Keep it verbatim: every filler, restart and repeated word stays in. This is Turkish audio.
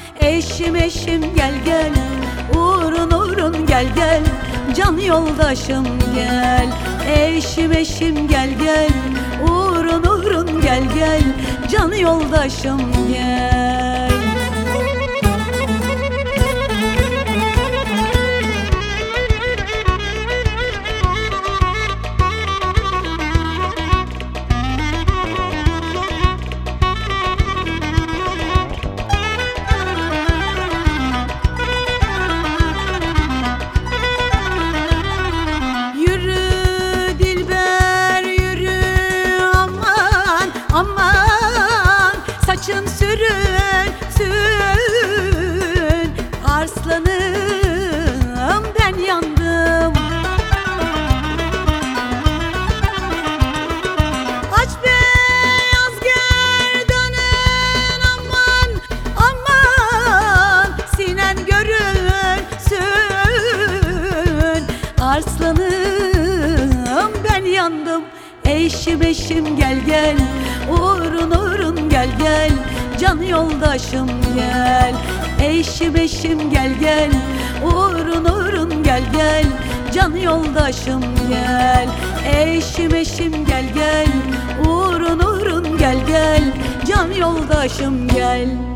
Eşim eşim gel gel, uğrun uğrun gel gel, can yoldaşım gel. Eşim eşim gel gel, uğrun uğrun gel gel, can yoldaşım gel. Aman saçın sürünsün, arslanım ben yandım. Aç beyaz gerdanın, aman aman sinen görünsün, arslanım ben yandım. Eşim eşim gel gel, uğrun uğrun gel gel, can yoldaşım gel. Eşim eşim gel gel, uğrun uğrun gel gel, can yoldaşım gel. Eşim eşim gel gel, uğrun uğrun gel gel, can yoldaşım gel.